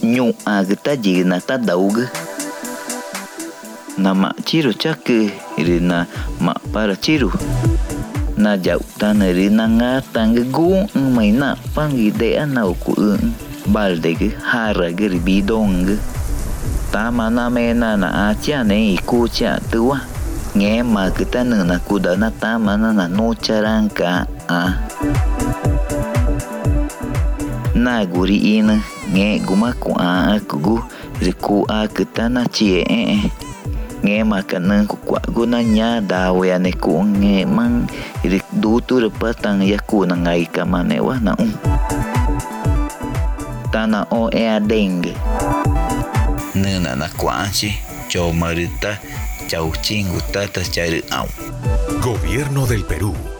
nyu agta jina ta daugu na ma chiru chaku rina ma para chiru na jau tan rina nga tang gu mai na pangi de ana ku balde gu hara gu bidong ta mana mena na acha ne ku cha tua nghe mà cái ta nương là cụ đỡ na ta mà nó là nô charang cả na guri ina nghe guma ku ku ri ku cái ta na chia nghe mà cái nương ku kwa gu na nya daw ya ne ku nghe mang ri du tu re patang ya ku na ngai ka mane wa na ta na o deng nương na kwa chi cho marita Chau chingu tata chari au. Gobierno del Perú.